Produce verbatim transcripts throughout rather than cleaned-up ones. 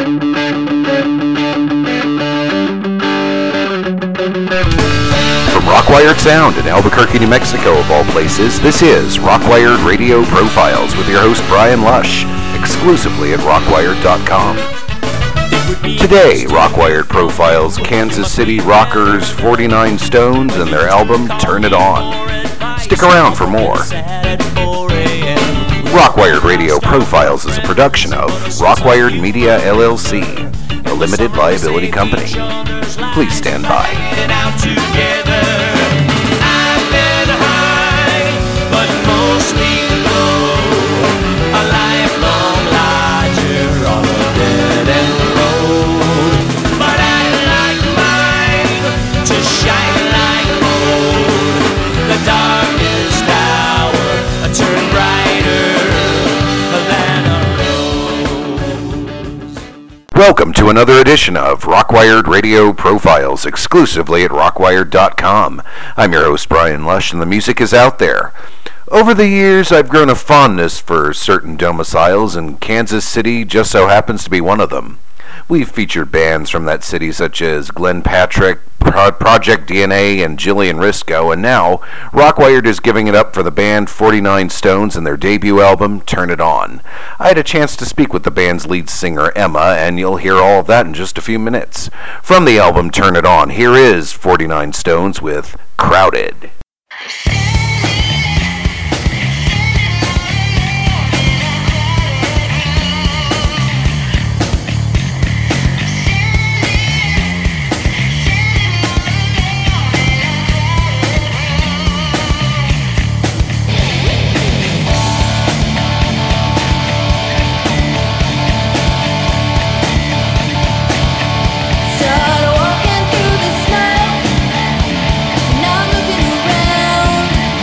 Rockwired Sound in Albuquerque, New Mexico, of all places, this is Rockwired Radio Profiles with your host, Brian Lush, exclusively at Rockwired dot com. Today, Rockwired Profiles Kansas City rockers forty-nine Stones and their album, Turn It On. Stick around for more. Rockwired Radio Profiles is a production of Rockwired Media, L L C, a limited liability company. Please stand by. Welcome to another edition of Rockwired Radio Profiles, exclusively at Rockwired dot com. I'm your host, Brian Lush, and the music is out there. Over the years, I've grown a fondness for certain domiciles, and Kansas City just so happens to be one of them. We've featured bands from that city such as Glenn Patrick, Pro- Project D N A, and Jillian Risco, and now Rockwired is giving it up for the band forty-nine Stones and their debut album, Turn It On. I had a chance to speak with the band's lead singer, Emma, and you'll hear all of that in just a few minutes. From the album Turn It On, here is forty-nine Stones with Crowded. Started walking through the snow, and I'm looking around.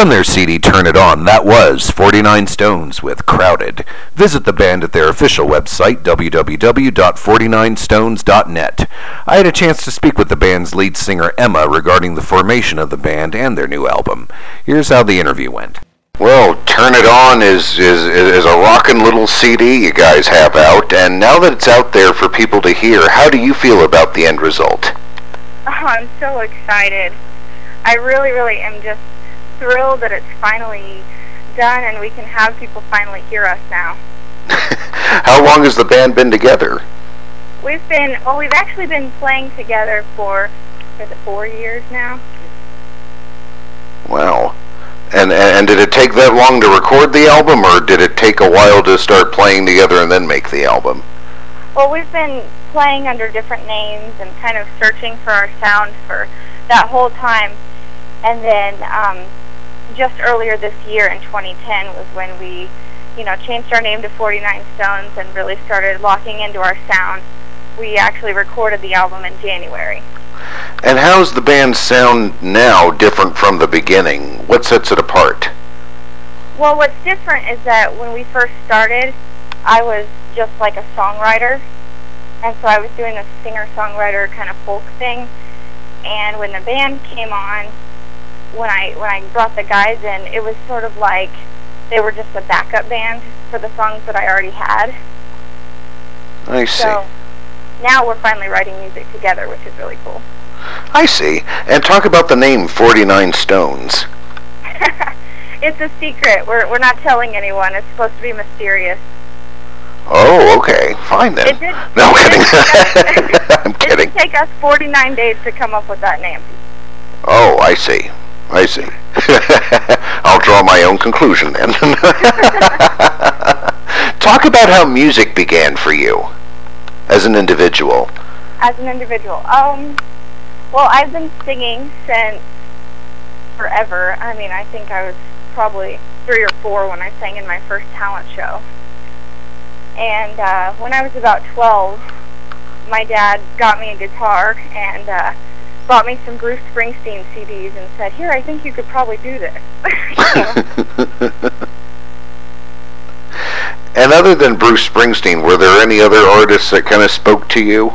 From their C D Turn It On, that was forty-nine Stones with Crowded. Visit the band at their official website, w w w dot forty-nine stones dot net. I had a chance to speak with the band's lead singer, Emma, regarding the formation of the band and their new album. Here's how the interview went. Well, Turn It On is, is, is a rockin' little C D you guys have out, and now that it's out there for people to hear, how do you feel about the end result? Oh, I'm so excited. I really, really am just thrilled that it's finally done and we can have people finally hear us now. How long has the band been together? We've been, well, we've actually been playing together for, is it four years now? Wow. And, and and did it take that long to record the album, or did it take a while to start playing together and then make the album? Well, we've been playing under different names and kind of searching for our sound for that whole time. And then um, just earlier this year in twenty ten was when we, you know, changed our name to forty-nine Stones and really started locking into our sound. We actually recorded the album in January. And how's the band's sound now different from the beginning? What sets it apart? Well, what's different is that when we first started, I was just like a songwriter. And so I was doing this singer-songwriter kind of folk thing. And when the band came on, when I when I brought the guys in, it was sort of like they were just a backup band for the songs that I already had. I see. So now we're finally writing music together, which is really cool. I see. And talk about the name forty-nine Stones. It's a secret. We're we're not telling anyone. It's supposed to be mysterious. Oh, okay. Fine then. It did, no, I'm it kidding. did, I'm kidding. It did take us forty-nine days to come up with that name. Oh, I see. I see. I'll draw my own conclusion then. Talk about how music began for you as an individual. As an individual. Um, well, I've been singing since forever. I mean, I think I was probably three or four when I sang in my first talent show. And uh, when I was about twelve, my dad got me a guitar and uh, bought me some Bruce Springsteen C Ds and said, "Here, I think you could probably do this." And other than Bruce Springsteen, were there any other artists that kind of spoke to you?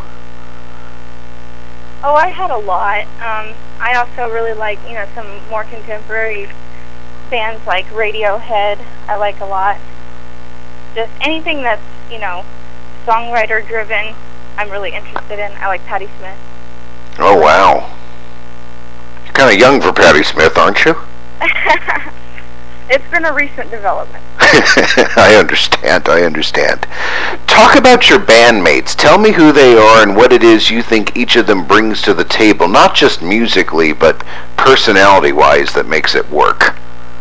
Oh, I had a lot. Um, I also really like, you know, some more contemporary bands like Radiohead. I like a lot. Just anything that's, you know, songwriter driven, I'm really interested in. I like Patti Smith. Oh, wow. You're kind of young for Patti Smith, aren't you? It's been a recent development. I understand, I understand. Talk about your bandmates. Tell me who they are and what it is you think each of them brings to the table, not just musically, but personality-wise, that makes it work.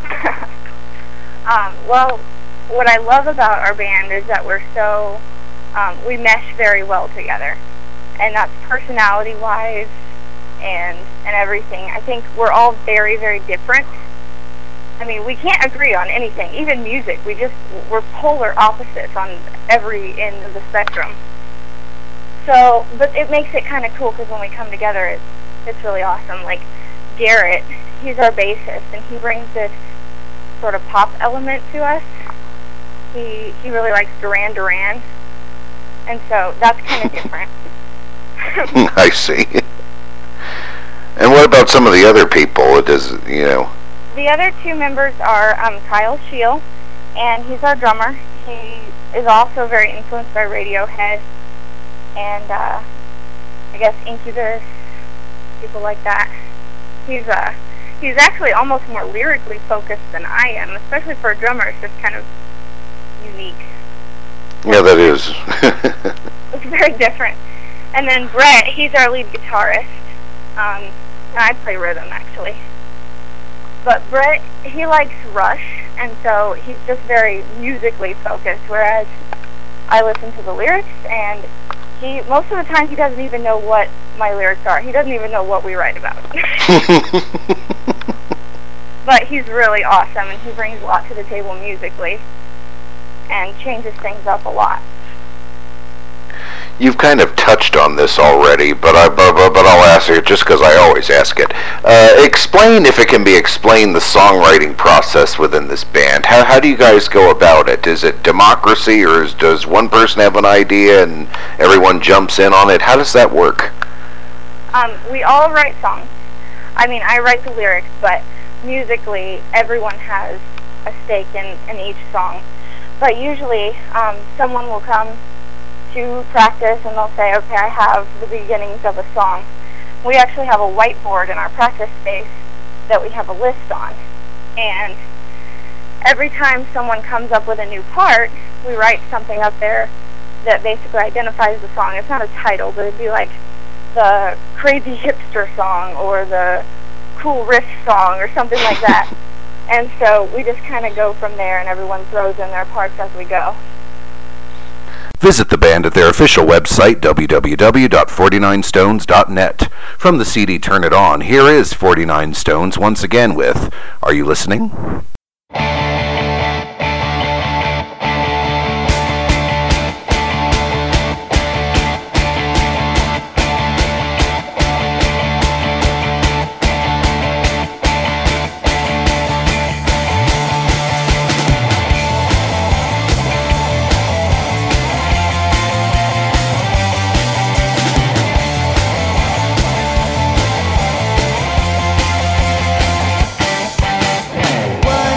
um, well, what I love about our band is that we're so, um, we mesh very well together. And that's personality-wise and, and everything. I think we're all very, very different. I mean, we can't agree on anything, even music. We just, we're polar opposites on every end of the spectrum. So, but it makes it kind of cool because when we come together, it's, it's really awesome. Like Garrett, he's our bassist, and he brings this sort of pop element to us. He, he really likes Duran Duran, and so that's kind of different. I see. And what about some of the other people? It does, you know... The other two members are um, Kyle Scheel, and he's our drummer. He is also very influenced by Radiohead, and uh, I guess Incubus, people like that. He's uh, he's actually almost more lyrically focused than I am, especially for a drummer. It's just kind of unique. Yeah, that is. It's very different. And then Brett, he's our lead guitarist. Um, I play rhythm, actually. But Brett, he likes Rush, and so he's just very musically focused, whereas I listen to the lyrics, and he, most of the time, he doesn't even know what my lyrics are. He doesn't even know what we write about. But he's really awesome, and he brings a lot to the table musically, and changes things up a lot. You've kind of touched on this already, but I but, but I'll ask it just because I always ask it. Uh, explain, if it can be explained, the songwriting process within this band. How how do you guys go about it? Is it democracy, or is, does one person have an idea and everyone jumps in on it? How does that work? Um, we all write songs. I mean, I write the lyrics, but musically, everyone has a stake in, in each song. But usually, um, someone will come to practice and they'll say, okay, I have the beginnings of a song. We actually have a whiteboard in our practice space that we have a list on. And every time someone comes up with a new part, we write something up there that basically identifies the song. It's not a title, but it'd be like the crazy hipster song or the cool riff song or something like that. And so we just kind of go from there, and everyone throws in their parts as we go. Visit the band at their official website, w w w dot forty-nine stones dot net. From the C D Turn It On, here is forty-nine Stones once again with Are You Listening? What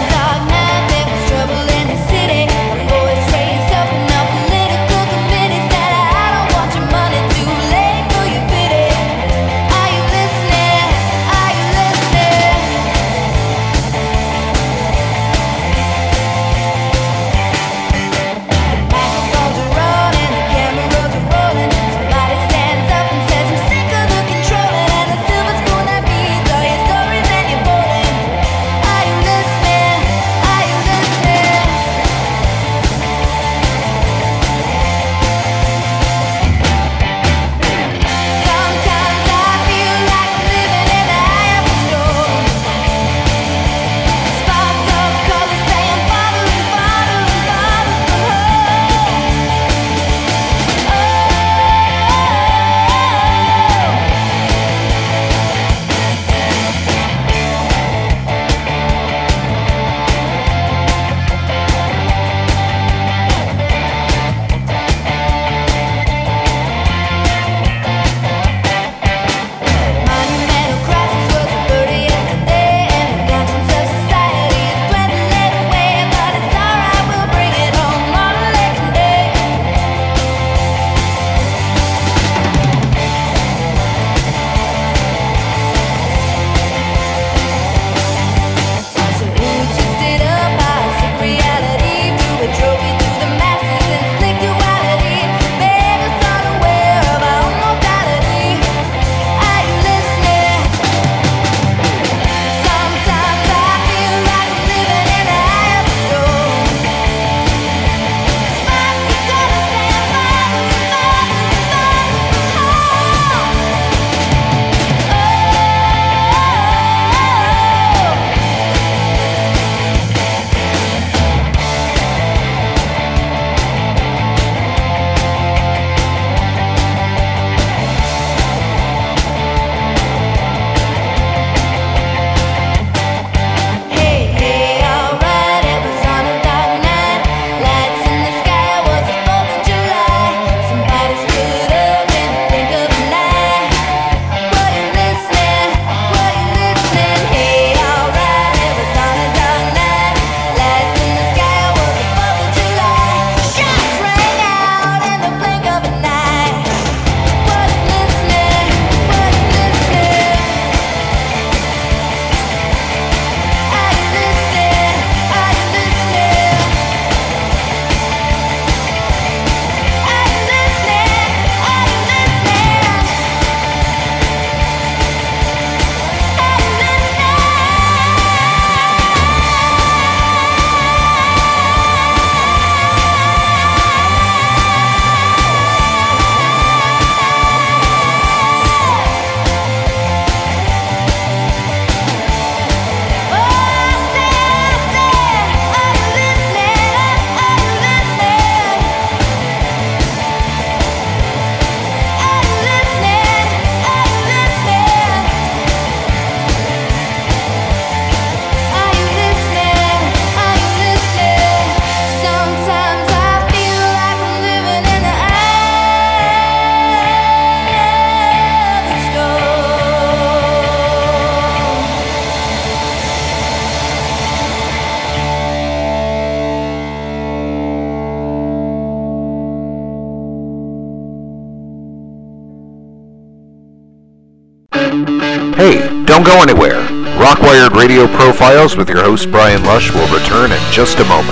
Hey, don't go anywhere. Rockwired Radio Profiles with your host Brian Lush will return in just a moment.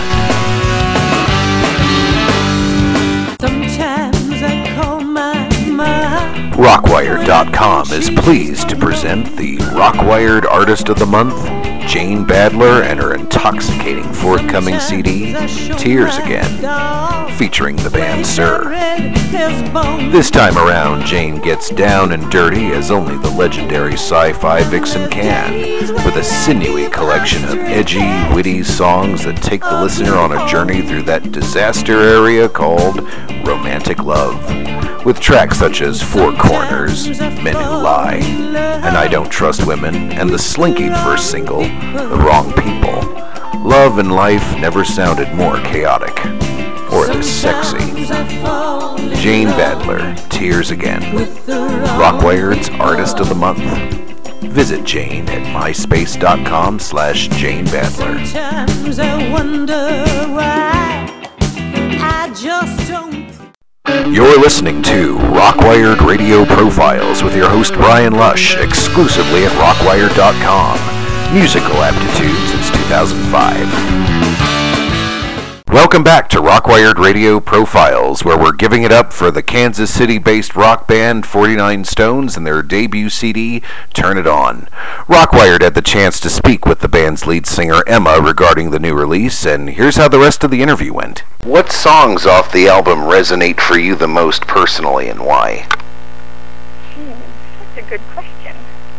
Sometimes I call my mom. Rockwired dot com is pleased to present the Rockwired Artist of the Month, Jane Badler, and her intoxicating forthcoming C D, Tears Again, featuring the band Sir. This time around, Jane gets down and dirty as only the legendary sci-fi vixen can, with a sinewy collection of edgy, witty songs that take the listener on a journey through that disaster area called romantic love, with tracks such as Four Corners, Men Who Lie, and I Don't Trust Women, and the slinky first single, The Wrong People. Love and life never sounded more chaotic, or this sexy. Jane Badler, Tears Again, Rockwired's Artist of the Month. Visit Jane at myspace.com slash Jane Badler. Sometimes I wonder why I just don't. You're listening to Rockwired Radio Profiles with your host Brian Lush, exclusively at rockwired dot com. Musical aptitude since two thousand five. Welcome back to Rockwired Radio Profiles, where we're giving it up for the Kansas City-based rock band forty-nine Stones and their debut C D, Turn It On. Rockwired had the chance to speak with the band's lead singer, Emma, regarding the new release, and here's how the rest of the interview went. What songs off the album resonate for you the most personally, and why? Hmm, that's a good question.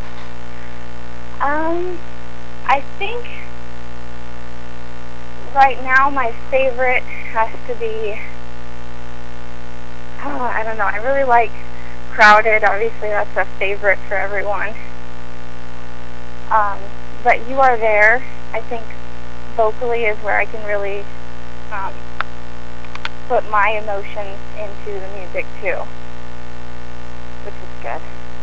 Um, I think right now my favorite has to be, oh, I don't know, I really like Crowded. Obviously that's a favorite for everyone. Um, but You Are There, I think vocally is where I can really um, put my emotions into the music too, which is good.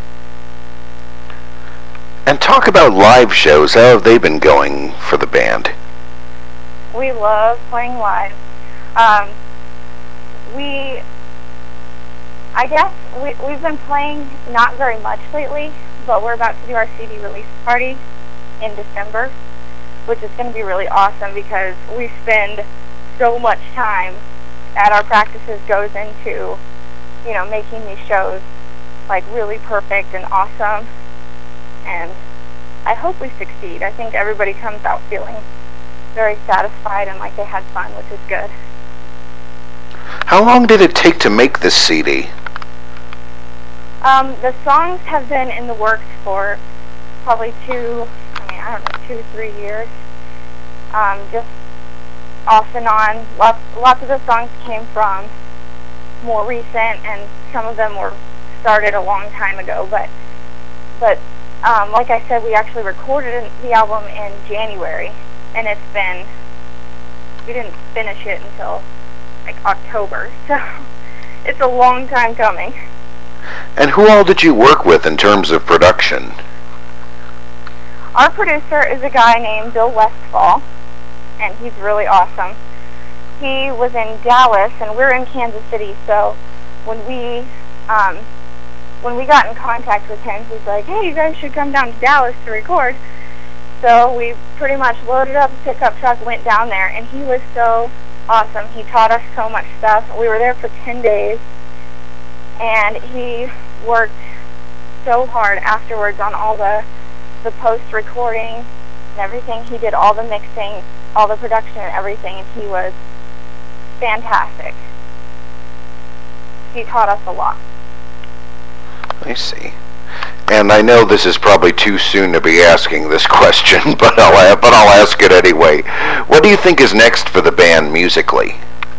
And talk about live shows. How have they been going for the band? We love playing live. Um, we, I guess, we, we've been playing not very much lately, but we're about to do our C D release party in December, which is going to be really awesome because we spend so much time at our practices goes into, you know, making these shows like really perfect and awesome, and I hope we succeed. I think everybody comes out feeling very satisfied and like they had fun, which is good. How long did it take to make this C D? Um, the songs have been in the works for probably two, I mean, I don't know, two, three years. Um, just off and on. Lots, lots of the songs came from more recent, and some of them were started a long time ago. But, but um, like I said, we actually recorded the album in January, and it's been, we didn't finish it until like October, so it's a long time coming. And who all did you work with in terms of production? Our producer is a guy named Bill Westfall, and he's really awesome. He was in Dallas, and we're in Kansas City, so when we um, when we got in contact with him, he's like, hey, you guys should come down to Dallas to record. So we pretty much loaded up a pickup truck, went down there, and he was so awesome. He taught us so much stuff. We were there for ten days, and he worked so hard afterwards on all the, the post-recording and everything. He did all the mixing, all the production and everything, and he was fantastic. He taught us a lot. I see. And I know this is probably too soon to be asking this question, but I'll, but I'll ask it anyway. What do you think is next for the band musically?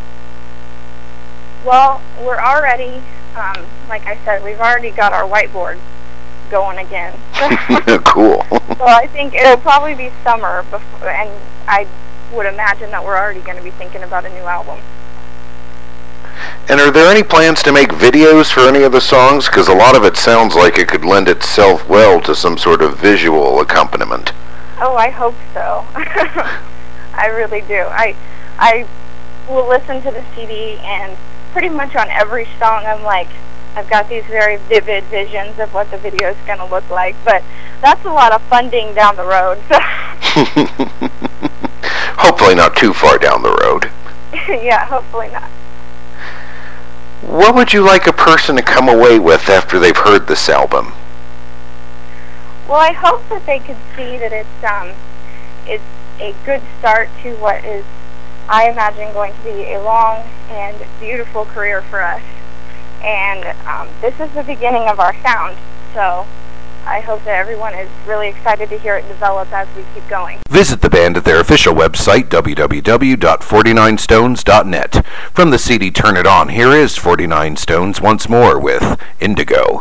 Well, we're already, um, like I said, we've already got our whiteboard going again. Cool. So I think it'll probably be summer, before, and I would imagine that we're already going to be thinking about a new album. And are there any plans to make videos for any of the songs? Because a lot of it sounds like it could lend itself well to some sort of visual accompaniment. Oh, I hope so. I really do. I, I will listen to the C D, and pretty much on every song I'm like, I've got these very vivid visions of what the video is going to look like, but that's a lot of funding down the road. So. Hopefully not too far down the road. Yeah, hopefully not. What would you like a person to come away with after they've heard this album? Well, I hope that they could see that it's um, it's a good start to what is, I imagine, going to be a long and beautiful career for us. And um, this is the beginning of our sound, so I hope that everyone is really excited to hear it develop as we keep going. Visit the band at their official website, w w w dot forty-nine stones dot net. From the C D Turn It On, here is forty-nine Stones once more with Indigo.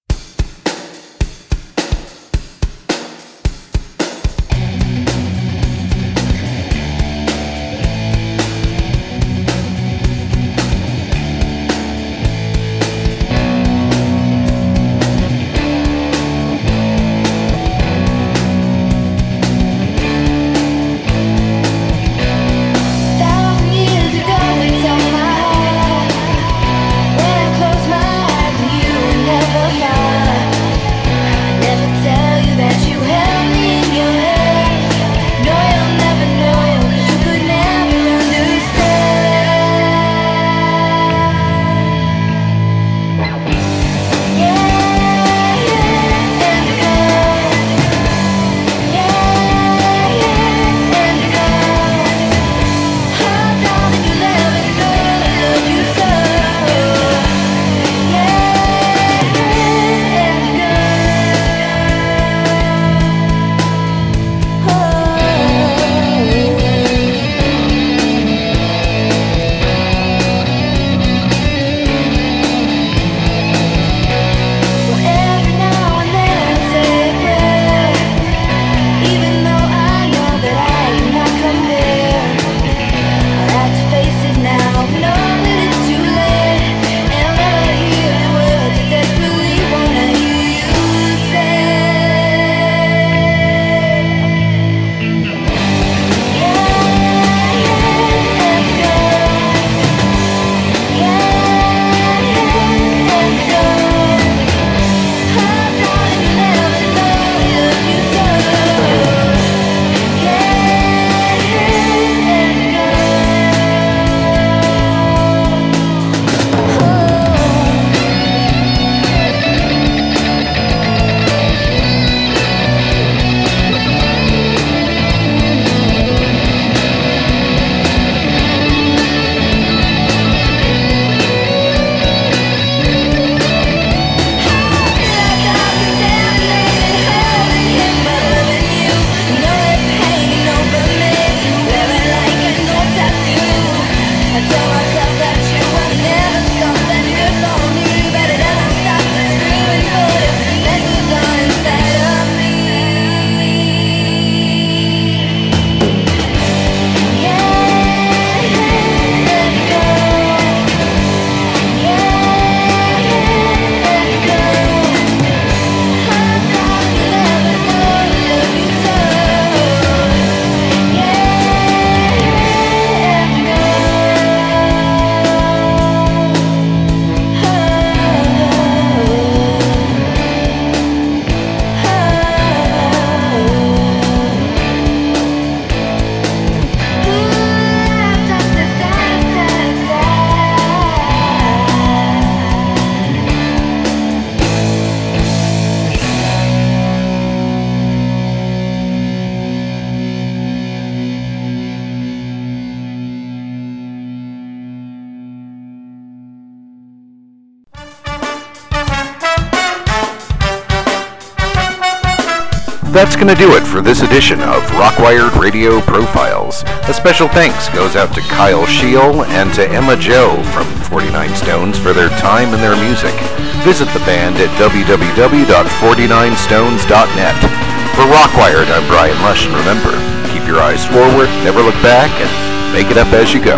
That's going to do it for this edition of Rockwired Radio Profiles. A special thanks goes out to Kyle Scheel and to Emma Joe from forty-nine Stones for their time and their music. Visit the band at w w w dot forty-nine stones dot net. For Rockwired, I'm Brian Lush, and remember, keep your eyes forward, never look back, and make it up as you go.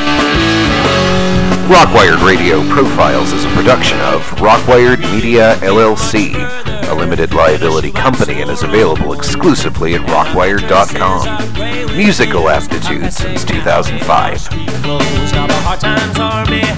Rockwired Radio Profiles is a production of Rockwired Media, L L C, a limited liability company, and is available exclusively at rockwired dot com. Musical aptitude since two thousand five. Now the hard times are behind.